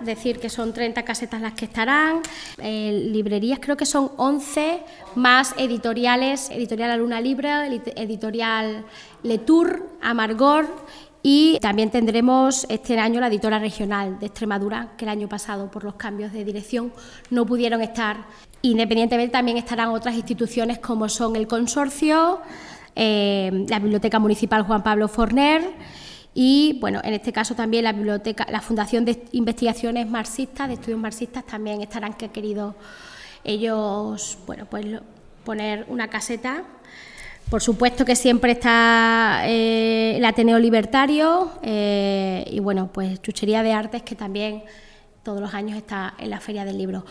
decir que son 30 casetas las que estarán, librerías creo que son 11, más editoriales, Editorial La Luna Libre, Editorial Letour, Amargor, y también tendremos este año la editora regional de Extremadura, que el año pasado por los cambios de dirección no pudieron estar. Independientemente también estarán otras instituciones como son el Consorcio, la Biblioteca Municipal Juan Pablo Forner y, bueno, en este caso también la Fundación de Investigaciones Marxistas, de Estudios Marxistas, también estarán, que han querido ellos, bueno, pues poner una caseta. Por supuesto que siempre está el Ateneo Libertario y, bueno, pues Chuchería de Artes, que también todos los años está en la Feria del Libro.